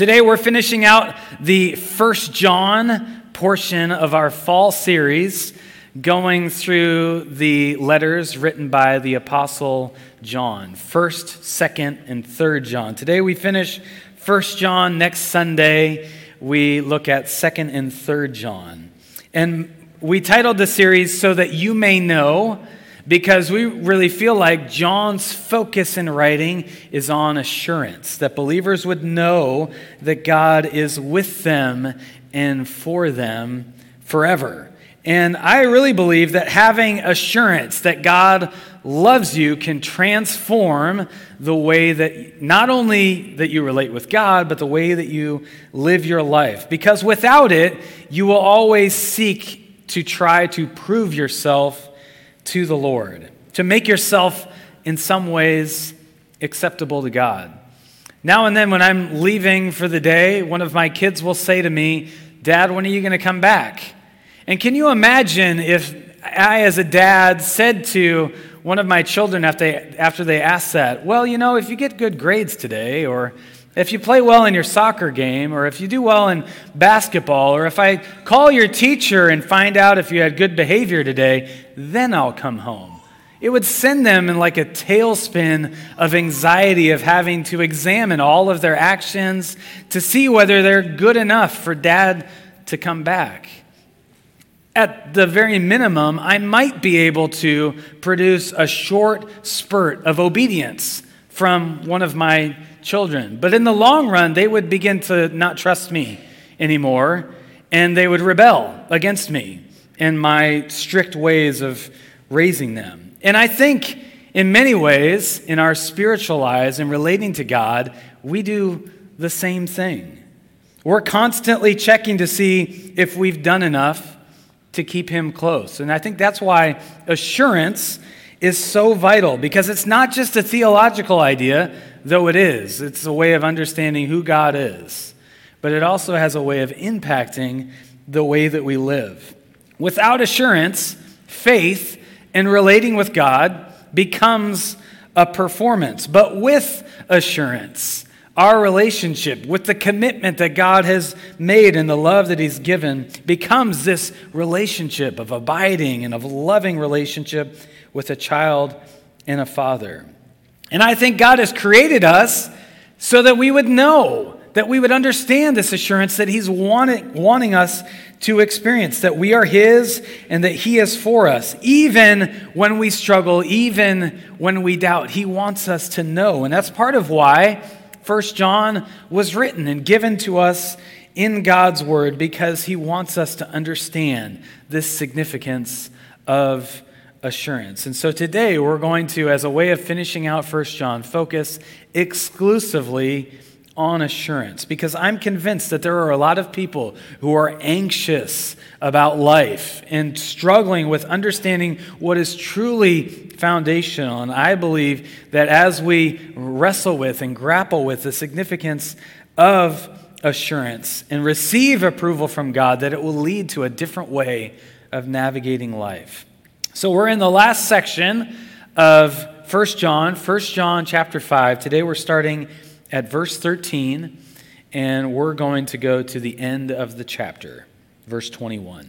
Today we're finishing out the First John portion of our fall series, going through the letters written by the Apostle John, 1st, 2nd, and 3rd John. Today we finish 1st John. Next Sunday we look at 2nd and 3rd John. And we titled the series So That You May Know, because we really feel like John's focus in writing is on assurance, that believers would know that God is with them and for them forever. And I really believe that having assurance that God loves you can transform the way that not only that you relate with God, but the way that you live your life. Because without it, you will always seek to try to prove yourself to the Lord, to make yourself in some ways acceptable to God. Now and then when I'm leaving for the day, one of my kids will say to me, "Dad, when are you going to come back?" And can you imagine if I, as a dad, said to one of my children after they asked that, "Well, you know, if you get good grades today, or if you play well in your soccer game, or if you do well in basketball, or if I call your teacher and find out if you had good behavior today, then I'll come home." It would send them in like a tailspin of anxiety of having to examine all of their actions to see whether they're good enough for Dad to come back. At the very minimum, I might be able to produce a short spurt of obedience from one of my children. But in the long run, they would begin to not trust me anymore, and they would rebel against me and my strict ways of raising them. And I think in many ways, in our spiritual lives and relating to God, we do the same thing. We're constantly checking to see if we've done enough to keep Him close. And I think that's why assurance is so vital, because it's not just a theological idea, though it is. It's a way of understanding who God is. But it also has a way of impacting the way that we live. Without assurance, faith and relating with God becomes a performance. But with assurance, our relationship with the commitment that God has made and the love that He's given becomes this relationship of abiding and of a loving relationship with a child and a father. And I think God has created us so that we would know, that we would understand this assurance that He's wanting us to experience, that we are His and that He is for us. Even when we struggle, even when we doubt, He wants us to know. And that's part of why 1 John was written and given to us in God's Word, because He wants us to understand this significance of assurance. And so today we're going to, as a way of finishing out 1 John, focus exclusively on assurance, because I'm convinced that there are a lot of people who are anxious about life and struggling with understanding what is truly foundational. And I believe that as we wrestle with and grapple with the significance of assurance and receive approval from God, that it will lead to a different way of navigating life. So we're in the last section of 1 John chapter 5. Today we're starting at verse 13, and we're going to go to the end of the chapter, verse 21.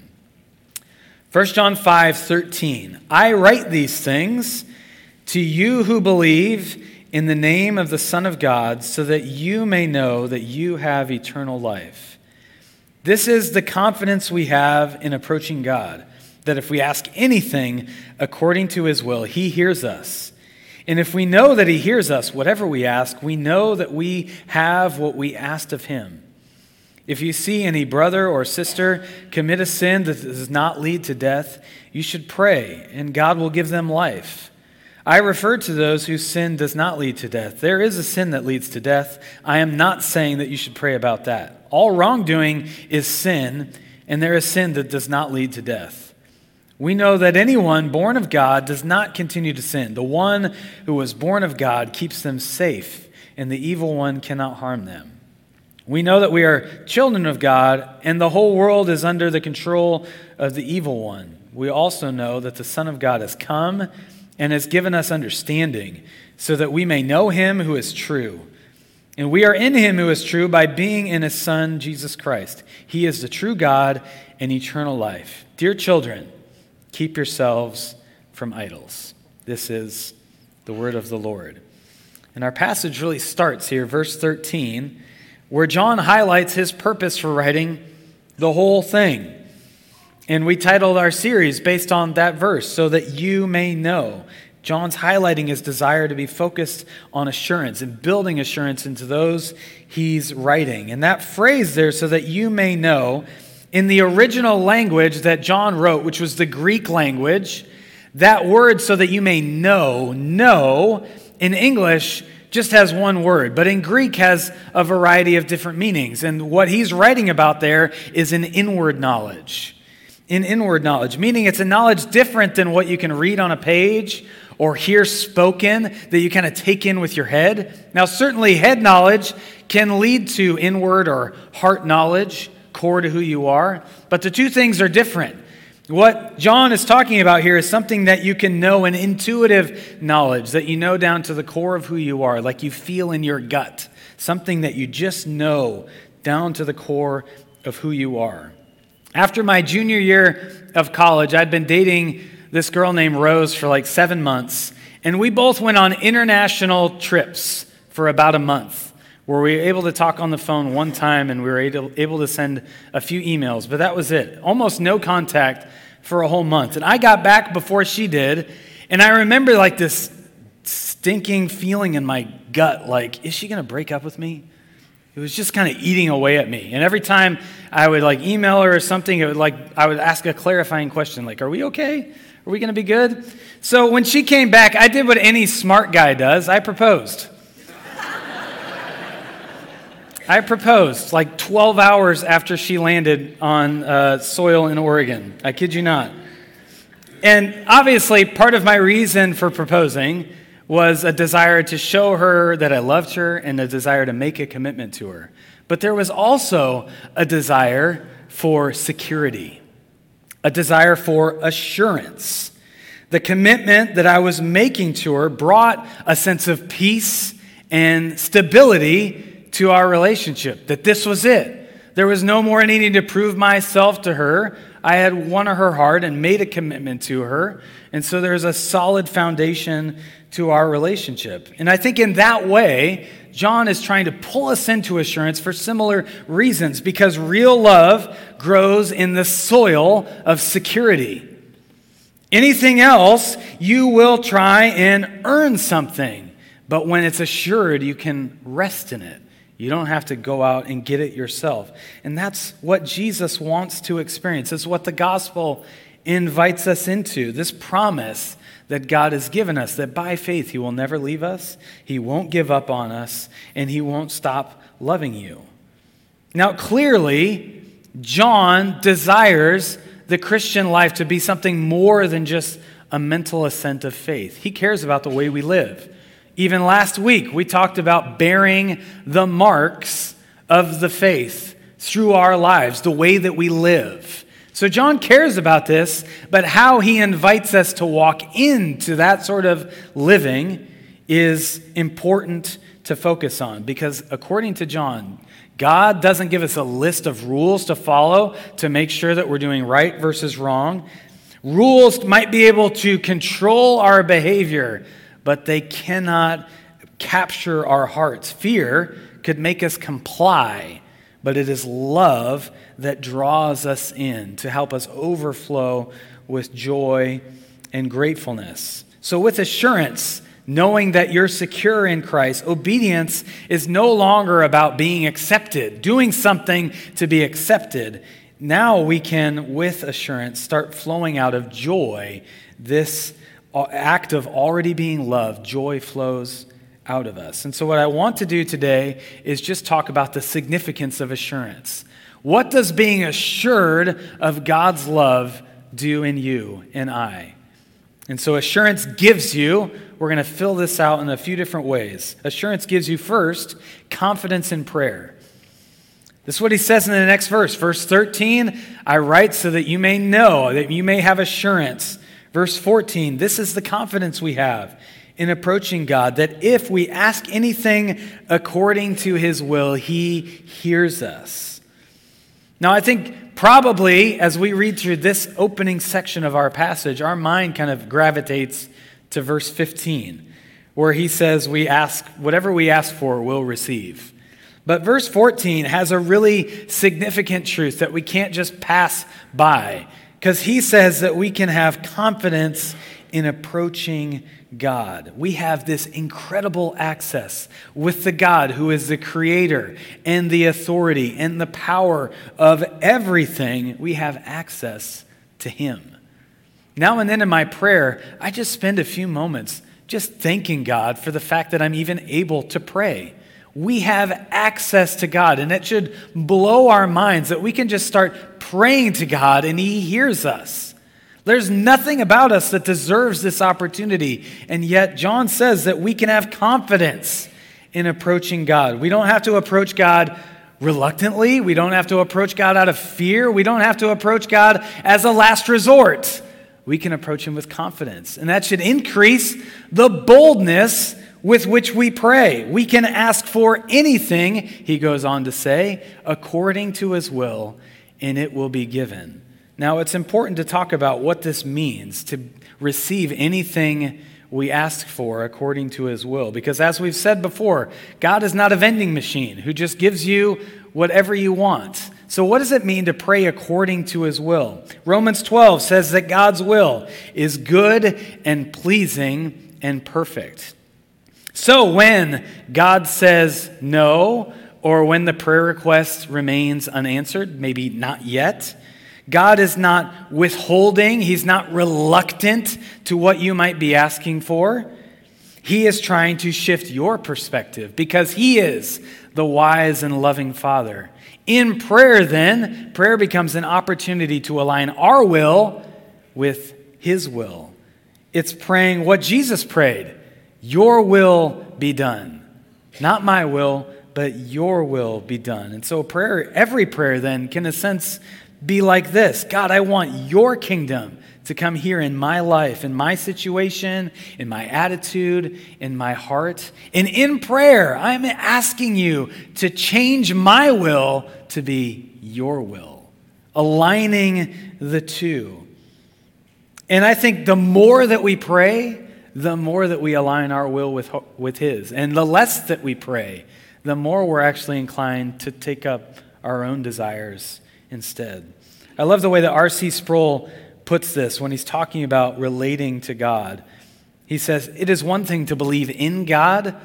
1 John 5:13. "I write these things to you who believe in the name of the Son of God, so that you may know that you have eternal life. This is the confidence we have in approaching God, that if we ask anything according to His will, He hears us. And if we know that He hears us, whatever we ask, we know that we have what we asked of Him. If you see any brother or sister commit a sin that does not lead to death, you should pray, and God will give them life. I refer to those whose sin does not lead to death. There is a sin that leads to death. I am not saying that you should pray about that. All wrongdoing is sin, and there is sin that does not lead to death. We know that anyone born of God does not continue to sin. The one who was born of God keeps them safe, and the evil one cannot harm them. We know that we are children of God, and the whole world is under the control of the evil one. We also know that the Son of God has come and has given us understanding, so that we may know Him who is true. And we are in him who is true by being in his Son, Jesus Christ. He is the true God and eternal life. Dear children, keep yourselves from idols. This is the word of the Lord. And our passage really starts here, verse 13, where John highlights his purpose for writing the whole thing. And we titled our series based on that verse, so that you may know. John's highlighting his desire to be focused on assurance and building assurance into those he's writing. And that phrase there, so that you may know, in the original language that John wrote, which was the Greek language, that word, so that you may know, in English just has one word, but in Greek has a variety of different meanings. And what he's writing about there is an inward knowledge. An inward knowledge, meaning it's a knowledge different than what you can read on a page or hear spoken that you kind of take in with your head. Now, certainly head knowledge can lead to inward or heart knowledge, core to who you are, but the two things are different. What John is talking about here is something that you can know, an intuitive knowledge that you know down to the core of who you are, like you feel in your gut, something that you just know down to the core of who you are. After my junior year of college, I'd been dating this girl named Rose for like 7 months, and we both went on international trips for about a month, where we were able to talk on the phone one time and we were able to send a few emails, but that was it. Almost no contact for a whole month. And I got back before she did, and I remember like this stinking feeling in my gut, like, is she going to break up with me? It was just kind of eating away at me. And every time I would like email her or something, it would I would ask a clarifying question, like, are we okay? Are we going to be good? So when she came back, I did what any smart guy does. I proposed. I proposed like 12 hours after she landed on soil in Oregon. I kid you not. And obviously, part of my reason for proposing was a desire to show her that I loved her and a desire to make a commitment to her. But there was also a desire for security, a desire for assurance. The commitment that I was making to her brought a sense of peace and stability to our relationship, that this was it. There was no more needing to prove myself to her. I had won her heart and made a commitment to her. And so there's a solid foundation to our relationship. And I think in that way, John is trying to pull us into assurance for similar reasons, because real love grows in the soil of security. Anything else, you will try and earn something. But when it's assured, you can rest in it. You don't have to go out and get it yourself. And that's what Jesus wants to experience. It's what the gospel invites us into, this promise that God has given us, that by faith He will never leave us, He won't give up on us, and He won't stop loving you. Now, clearly, John desires the Christian life to be something more than just a mental assent of faith. He cares about the way we live. Even last week, we talked about bearing the marks of the faith through our lives, the way that we live. So John cares about this, but how he invites us to walk into that sort of living is important to focus on, because according to John, God doesn't give us a list of rules to follow to make sure that we're doing right versus wrong. Rules might be able to control our behavior, but they cannot capture our hearts. Fear could make us comply, but it is love that draws us in to help us overflow with joy and gratefulness. So with assurance, knowing that you're secure in Christ, obedience is no longer about being accepted, doing something to be accepted. Now we can, with assurance, start flowing out of joy. This act of already being loved, joy flows out of us. And so what I want to do today is just talk about the significance of assurance. What does being assured of God's love do in you and I? And so assurance gives you, we're going to fill this out in a few different ways. Assurance gives you, first, confidence in prayer. This is what he says in the next verse. Verse 13, I write so that you may know, that you may have assurance. Verse 14, this is the confidence we have in approaching God, that if we ask anything according to his will, he hears us. Now, I think probably as we read through this opening section of our passage, our mind kind of gravitates to verse 15, where he says, whatever we ask for, we'll receive. But verse 14 has a really significant truth that we can't just pass by, because he says that we can have confidence in approaching God. We have this incredible access with the God who is the creator and the authority and the power of everything. We have access to him. Now and then in my prayer, I just spend a few moments just thanking God for the fact that I'm even able to pray. We have access to God, and it should blow our minds that we can just start praying to God and he hears us. There's nothing about us that deserves this opportunity, and yet John says that we can have confidence in approaching God. We don't have to approach God reluctantly. We don't have to approach God out of fear. We don't have to approach God as a last resort. We can approach him with confidence, and that should increase the boldness with which we pray. We can ask for anything, he goes on to say, according to his will, and it will be given. Now, it's important to talk about what this means, to receive anything we ask for according to his will. Because as we've said before, God is not a vending machine who just gives you whatever you want. So what does it mean to pray according to his will? Romans 12 says that God's will is good and pleasing and perfect. So when God says no, or when the prayer request remains unanswered, maybe not yet, God is not withholding, he's not reluctant to what you might be asking for. He is trying to shift your perspective because he is the wise and loving Father. In prayer, then, prayer becomes an opportunity to align our will with his will. It's praying what Jesus prayed. Your will be done. Not my will, but your will be done. And so prayer, every prayer then can in a sense be like this. God, I want your kingdom to come here in my life, in my situation, in my attitude, in my heart. And in prayer, I'm asking you to change my will to be your will, aligning the two. And I think the more that we pray, the more that we align our will with his. And the less that we pray, the more we're actually inclined to take up our own desires instead. I love the way that R.C. Sproul puts this when he's talking about relating to God. He says, it is one thing to believe in God.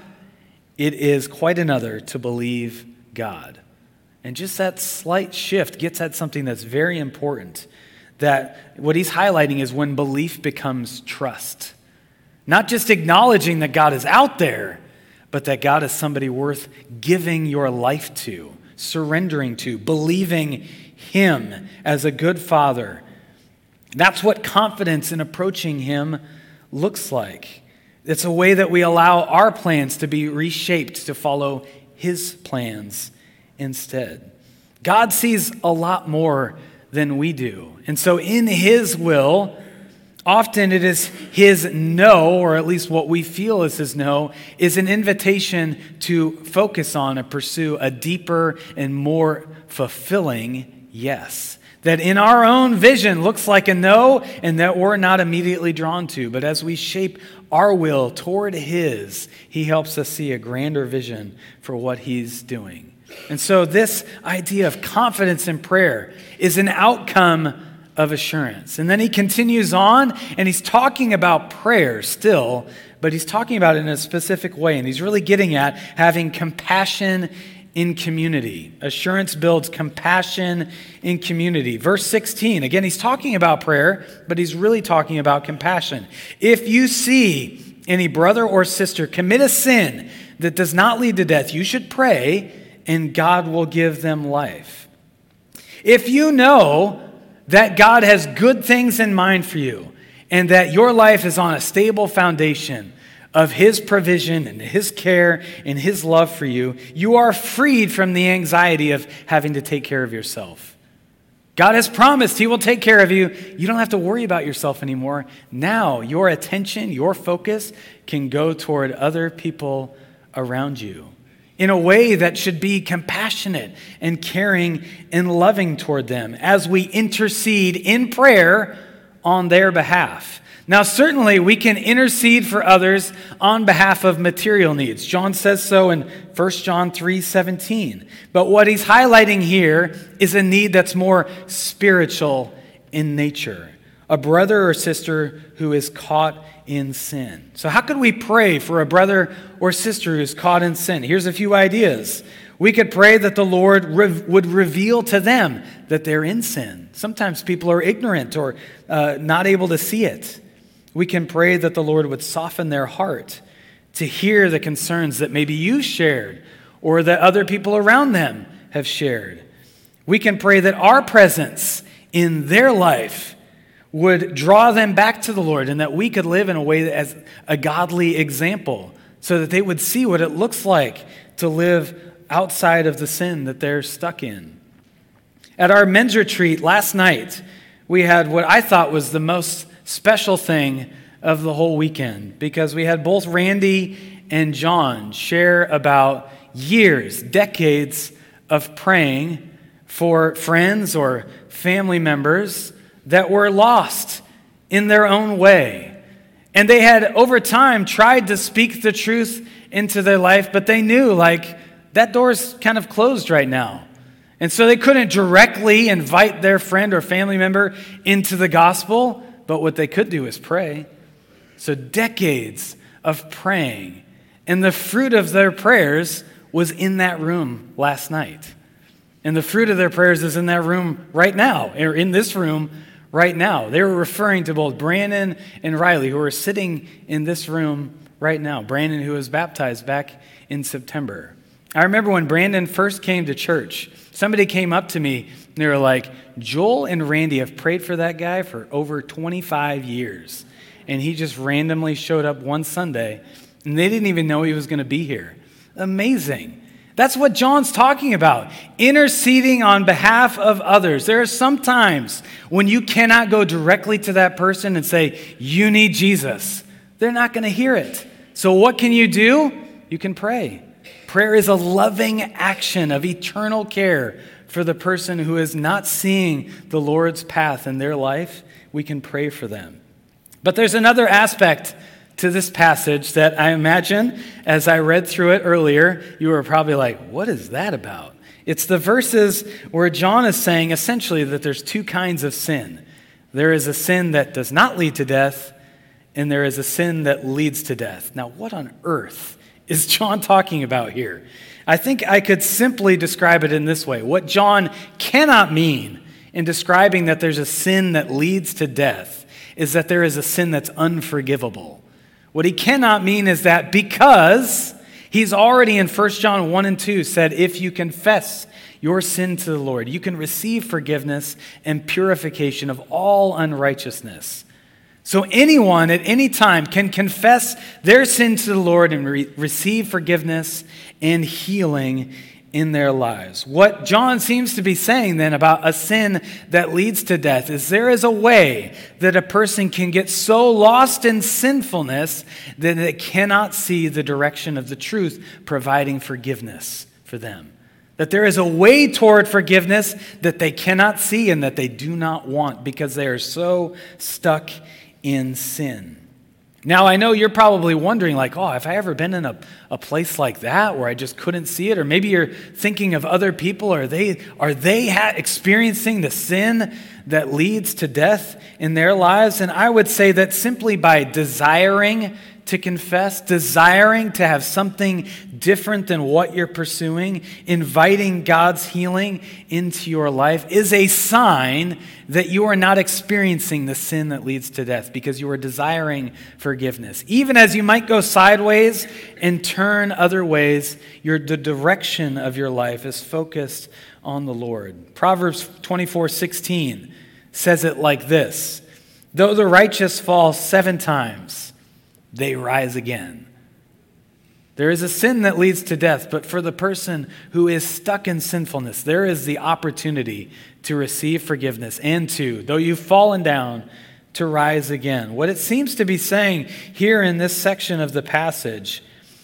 It is quite another to believe God. And just that slight shift gets at something that's very important. That what he's highlighting is when belief becomes trust. Not just acknowledging that God is out there, but that God is somebody worth giving your life to, surrendering to, believing him as a good father. That's what confidence in approaching him looks like. It's a way that we allow our plans to be reshaped to follow his plans instead. God sees a lot more than we do. And so in his will, often it is his no, or at least what we feel is his no, is an invitation to focus on and pursue a deeper and more fulfilling yes. That in our own vision looks like a no and that we're not immediately drawn to. But as we shape our will toward his, he helps us see a grander vision for what he's doing. And so this idea of confidence in prayer is an outcome of assurance. And then he continues on and he's talking about prayer still, but he's talking about it in a specific way. And he's really getting at having compassion in community. Assurance builds compassion in community. Verse 16, again, he's talking about prayer, but he's really talking about compassion. If you see any brother or sister commit a sin that does not lead to death, you should pray and God will give them life. If you know that God has good things in mind for you and that your life is on a stable foundation of his provision and his care and his love for you, you are freed from the anxiety of having to take care of yourself. God has promised he will take care of you. You don't have to worry about yourself anymore. Now your attention, your focus can go toward other people around you in a way that should be compassionate and caring and loving toward them as we intercede in prayer on their behalf. Now, certainly we can intercede for others on behalf of material needs. John says so in 1 John 3:17. But what he's highlighting here is a need that's more spiritual in nature. A brother or sister who is caught in sin. So how could we pray for a brother or sister who's caught in sin? Here's a few ideas. We could pray that the Lord would reveal to them that they're in sin. Sometimes people are ignorant or not able to see it. We can pray that the Lord would soften their heart to hear the concerns that maybe you shared or that other people around them have shared. We can pray that our presence in their life would draw them back to the Lord and that we could live in a way as a godly example so that they would see what it looks like to live outside of the sin that they're stuck in. At our men's retreat last night, we had what I thought was the most special thing of the whole weekend because we had both Randy and John share about years, decades of praying for friends or family members that were lost in their own way. And they had over time tried to speak the truth into their life, but they knew that door's kind of closed right now. And so they couldn't directly invite their friend or family member into the gospel, but what they could do is pray. So decades of praying. And the fruit of their prayers was in that room last night. And the fruit of their prayers is in that room right now, or in this room right now. They were referring to both Brandon and Riley, who are sitting in this room right now. Brandon, who was baptized back in September. I remember when Brandon first came to church, somebody came up to me and they were like, Joel and Randy have prayed for that guy for over 25 years. And he just randomly showed up one Sunday and they didn't even know he was going to be here. Amazing. That's what John's talking about. Interceding on behalf of others. There are some times when you cannot go directly to that person and say, you need Jesus. They're not going to hear it. So what can you do? You can pray. Prayer is a loving action of eternal care for the person who is not seeing the Lord's path in their life. We can pray for them. But there's another aspect to this passage that I imagine, as I read through it earlier, you were probably like, what is that about? It's the verses where John is saying essentially that there's two kinds of sin. There is a sin that does not lead to death, and there is a sin that leads to death. Now, what on earth is John talking about here? I think I could simply describe it in this way. What John cannot mean in describing that there's a sin that leads to death is that there is a sin that's unforgivable. What he cannot mean is that because he's already in 1 John 1 and 2 said, if you confess your sin to the Lord, you can receive forgiveness and purification of all unrighteousness. So anyone at any time can confess their sin to the Lord and receive forgiveness and healing in their lives. What John seems to be saying then about a sin that leads to death is there is a way that a person can get so lost in sinfulness that they cannot see the direction of the truth providing forgiveness for them. That there is a way toward forgiveness that they cannot see and that they do not want because they are so stuck in sin. Now, I know you're probably wondering, have I ever been in a place like that where I just couldn't see it? Or maybe you're thinking of other people. Are they experiencing the sin that leads to death in their lives? And I would say that simply by desiring to confess, desiring to have something different than what you're pursuing, inviting God's healing into your life is a sign that you are not experiencing the sin that leads to death because you are desiring forgiveness. Even as you might go sideways and turn other ways, the direction of your life is focused on the Lord. Proverbs 24:16 says it like this: though the righteous fall 7 times, they rise again. There is a sin that leads to death, but for the person who is stuck in sinfulness, there is the opportunity to receive forgiveness and to, though you've fallen down, to rise again. What it seems to be saying here in this section of the passage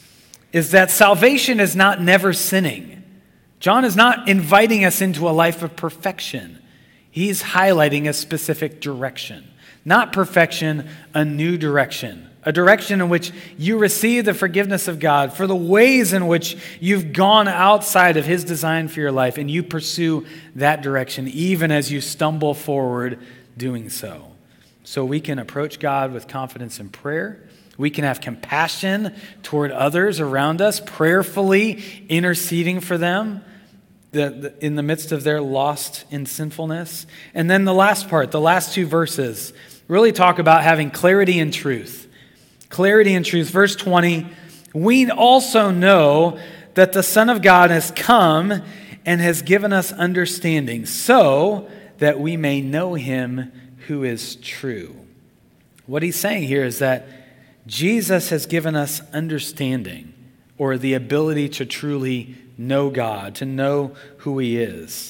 is that salvation is not never sinning. John is not inviting us into a life of perfection. He's highlighting a specific direction. Not perfection, a new direction. A direction in which you receive the forgiveness of God for the ways in which you've gone outside of His design for your life, and you pursue that direction even as you stumble forward doing so. So we can approach God with confidence in prayer. We can have compassion toward others around us, prayerfully interceding for them in the midst of their lost in sinfulness. And then the last part, the last two verses, really talk about having clarity and truth. Clarity and truth. Verse 20, we also know that the Son of God has come and has given us understanding so that we may know Him who is true. What he's saying here is that Jesus has given us understanding, or the ability to truly know God, to know who He is.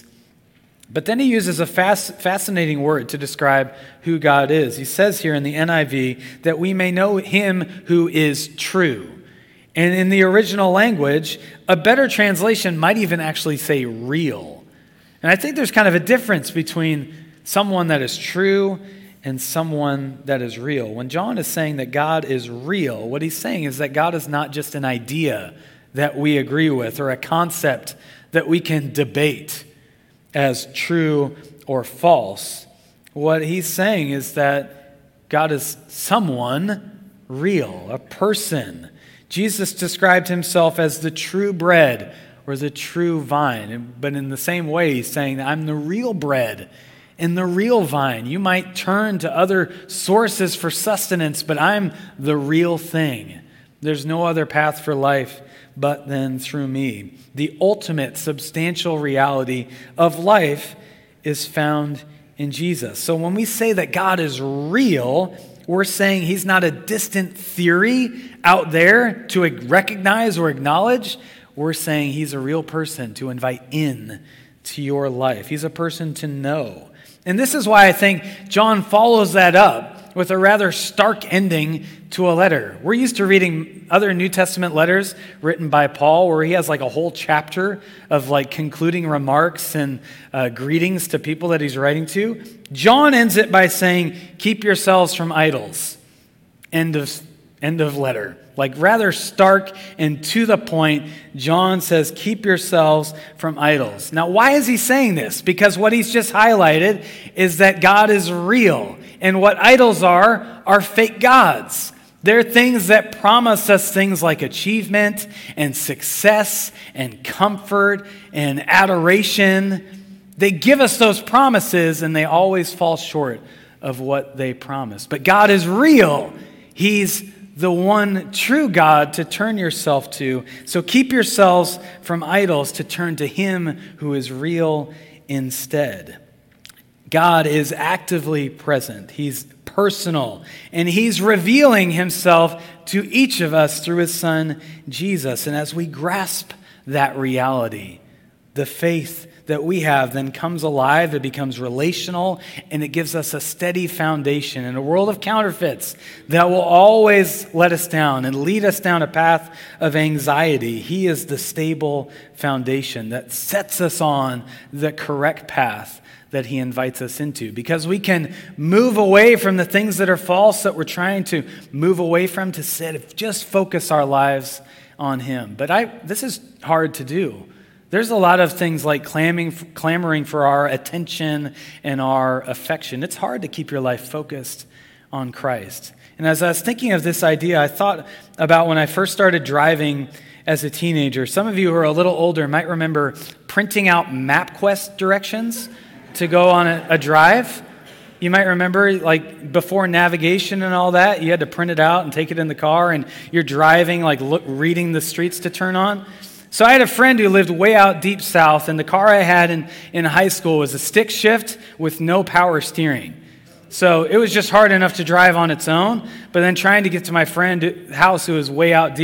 But then he uses a fascinating word to describe who God is. He says here in the NIV that we may know Him who is true. And in the original language, a better translation might even actually say real. And I think there's kind of a difference between someone that is true and someone that is real. When John is saying that God is real, what he's saying is that God is not just an idea that we agree with or a concept that we can debate as true or false. What he's saying is that God is someone real, a person. Jesus described Himself as the true bread or the true vine. But in the same way, He's saying that I'm the real bread and the real vine. You might turn to other sources for sustenance, but I'm the real thing. There's no other path for life but then through me. The ultimate substantial reality of life is found in Jesus. So when we say that God is real, we're saying He's not a distant theory out there to recognize or acknowledge. We're saying He's a real person to invite in to your life. He's a person to know. And this is why I think John follows that up with a rather stark ending to a letter. We're used to reading other New Testament letters written by Paul where he has like a whole chapter of like concluding remarks and greetings to people that he's writing to. John ends it by saying, keep yourselves from idols. End of letter. Like rather stark and to the point, John says, keep yourselves from idols. Now, why is he saying this? Because what he's just highlighted is that God is real. And what idols are fake gods. They're things that promise us things like achievement and success and comfort and adoration. They give us those promises and they always fall short of what they promise. But God is real. He's the one true God to turn yourself to. So keep yourselves from idols to turn to Him who is real instead. God is actively present. He's personal. And He's revealing Himself to each of us through His Son, Jesus. And as we grasp that reality, the faith that we have then comes alive, it becomes relational, and it gives us a steady foundation in a world of counterfeits that will always let us down and lead us down a path of anxiety. He is the stable foundation that sets us on the correct path that He invites us into, because we can move away from the things that are false that we're trying to move away from to just focus our lives on Him. But this is hard to do. There's a lot of things like clamoring for our attention and our affection. It's hard to keep your life focused on Christ. And as I was thinking of this idea, I thought about when I first started driving as a teenager. Some of you who are a little older might remember printing out MapQuest directions to go on a drive. You might remember, like, before navigation and all that, you had to print it out and take it in the car, and you're driving, like, reading the streets to turn on. So I had a friend who lived way out deep south, and the car I had in high school was a stick shift with no power steering. So it was just hard enough to drive on its own, but then trying to get to my friend's house who was way out deep,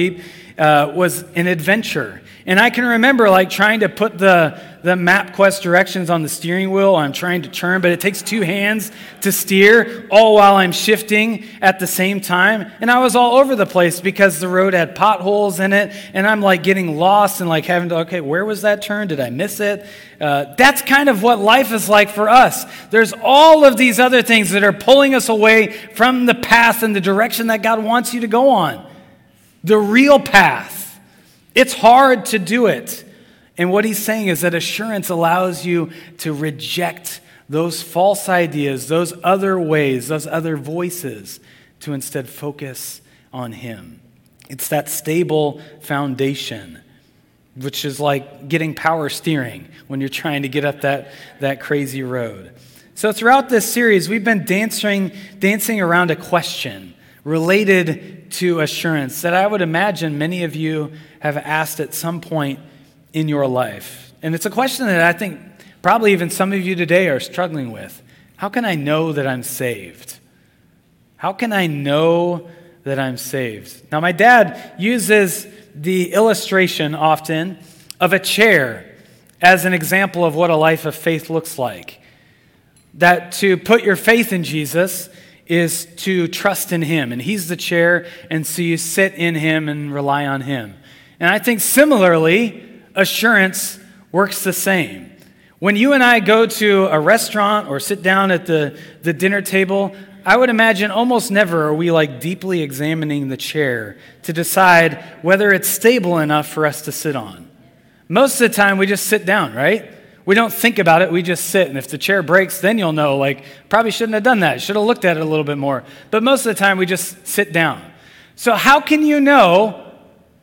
was an adventure. And I can remember like trying to put the MapQuest directions on the steering wheel. I'm trying to turn, but it takes two hands to steer, all while I'm shifting at the same time. And I was all over the place because the road had potholes in it, and I'm like getting lost and like having to, okay, where was that turn? Did I miss it? That's kind of what life is like for us. There's all of these other things that are pulling us away from the path and the direction that God wants you to go on. The real path. It's hard to do it. And what he's saying is that assurance allows you to reject those false ideas, those other ways, those other voices, to instead focus on him. It's that stable foundation, which is like getting power steering when you're trying to get up that crazy road. So throughout this series, we've been dancing around a question related to assurance that I would imagine many of you have asked at some point in your life. And it's a question that I think probably even some of you today are struggling with. How can I know that I'm saved? How can I know that I'm saved? Now, my dad uses the illustration often of a chair as an example of what a life of faith looks like. That to put your faith in Jesus is to trust in him, and he's the chair, and so you sit in him and rely on him. And I think similarly, assurance works the same. When you and I go to a restaurant or sit down at the dinner table, I would imagine almost never are we like deeply examining the chair to decide whether it's stable enough for us to sit on. Most of the time we just sit down, right? We don't think about it, we just sit. And if the chair breaks, then you'll know, like, probably shouldn't have done that. Should have looked at it a little bit more. But most of the time we just sit down. So how can you know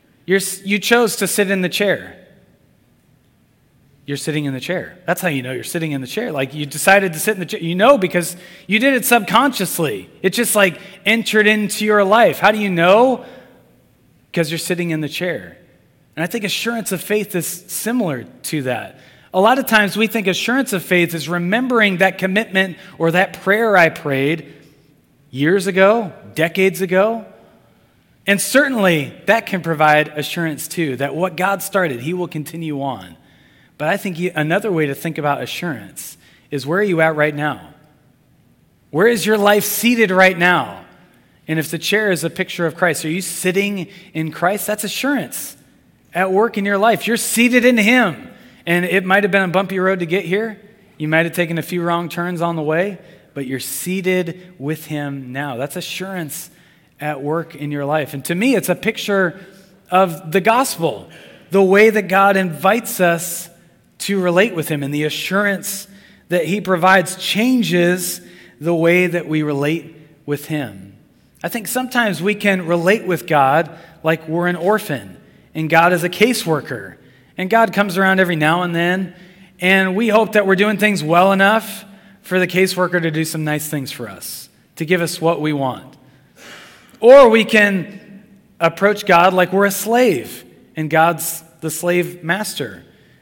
you chose to sit in the chair? You're sitting in the chair. That's how you know you're sitting in the chair. Like you decided to sit in the chair. You know because you did it subconsciously. It just like entered into your life. How do you know? Because you're sitting in the chair. And I think assurance of faith is similar to that. A lot of times we think assurance of faith is remembering that commitment or that prayer I prayed years ago, decades ago. And certainly that can provide assurance too, that what God started, he will continue on. But I think another way to think about assurance is, where are you at right now? Where is your life seated right now? And if the chair is a picture of Christ, are you sitting in Christ? That's assurance at work in your life. You're seated in him. And it might have been a bumpy road to get here. You might have taken a few wrong turns on the way, but you're seated with him now. That's assurance at work in your life. And to me, it's a picture of the gospel, the way that God invites us to relate with him, and the assurance that he provides changes the way that we relate with him. I think sometimes we can relate with God like we're an orphan, and God is a caseworker. And God comes around every now and then, and we hope that we're doing things well enough for the caseworker to do some nice things for us, to give us what we want. Or we can approach God like we're a slave, and God's the slave master.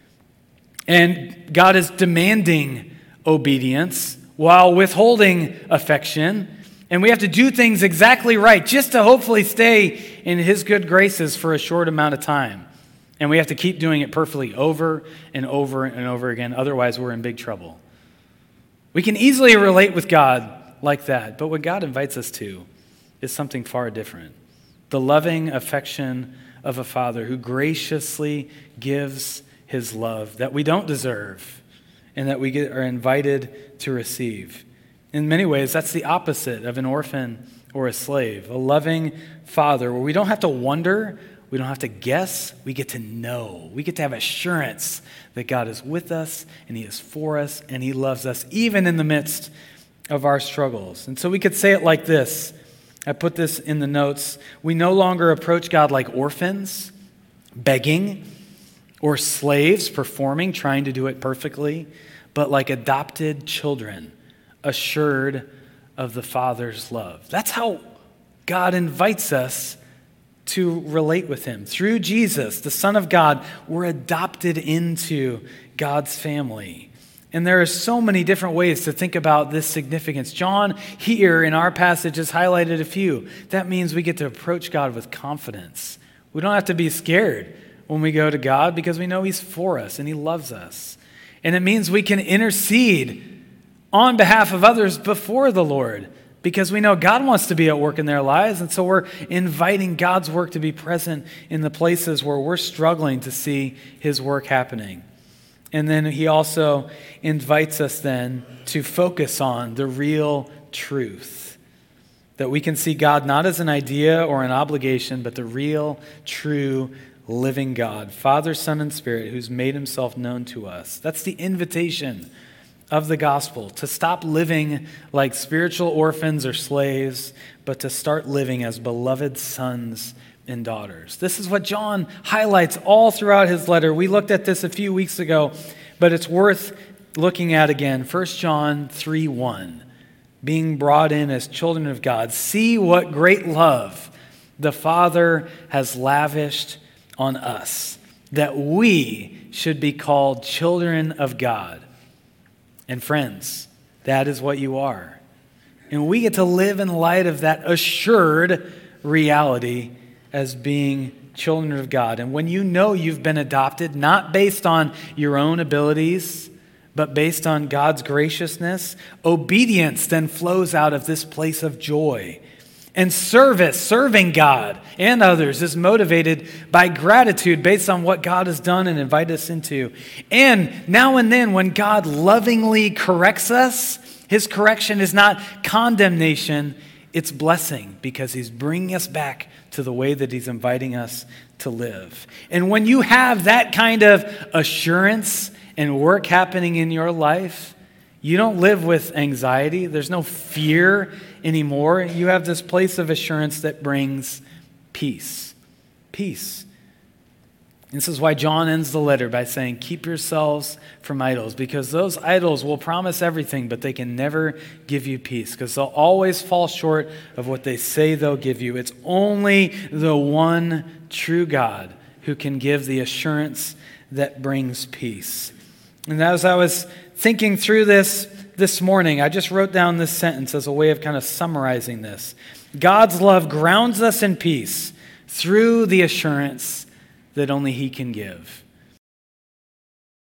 And God is demanding obedience while withholding affection, and we have to do things exactly right just to hopefully stay in his good graces for a short amount of time. And we have to keep doing it perfectly over and over and over again. Otherwise, we're in big trouble. We can easily relate with God like that. But what God invites us to is something far different. The loving affection of a father who graciously gives his love that we don't deserve and that we are invited to receive. In many ways, that's the opposite of an orphan or a slave. A loving father where we don't have to wonder, we don't have to guess, we get to know. We get to have assurance that God is with us and he is for us and he loves us even in the midst of our struggles. And so we could say it like this. I put this in the notes. We no longer approach God like orphans, begging, or slaves, performing, trying to do it perfectly, but like adopted children, assured of the Father's love. That's how God invites us to relate with him. Through Jesus, the Son of God, we're adopted into God's family. And there are so many different ways to think about this significance. John here in our passage has highlighted a few. That means we get to approach God with confidence, We don't have to be scared when we go to God because we know He's for us and He loves us. And it means we can intercede on behalf of others before the Lord because we know God wants to be at work in their lives. And so we're inviting God's work to be present in the places where we're struggling to see His work happening. And then He also invites us then to focus on the real truth. That we can see God not as an idea or an obligation, but the real, true, living God, Father, Son, and Spirit, who's made Himself known to us. That's the invitation of the gospel, to stop living like spiritual orphans or slaves, but to start living as beloved sons and daughters. This is what John highlights all throughout his letter. We looked at this a few weeks ago, but it's worth looking at again. 1 John 3:1, being brought in as children of God. See what great love the Father has lavished on us, that we should be called children of God. And friends, that is what you are. And we get to live in light of that assured reality as being children of God. And when you know you've been adopted, not based on your own abilities, but based on God's graciousness, obedience then flows out of this place of joy. And service, serving God and others, is motivated by gratitude based on what God has done and invited us into. And now and then, when God lovingly corrects us, His correction is not condemnation, it's blessing, because He's bringing us back to the way that He's inviting us to live. And when you have that kind of assurance and work happening in your life, you don't live with anxiety. There's no fear anymore. You have this place of assurance that brings peace. Peace. This is why John ends the letter by saying, keep yourselves from idols, because those idols will promise everything, but they can never give you peace, because they'll always fall short of what they say they'll give you. It's only the one true God who can give the assurance that brings peace. And as I was thinking through this morning, I just wrote down this sentence as a way of kind of summarizing this. God's love grounds us in peace through the assurance that only He can give.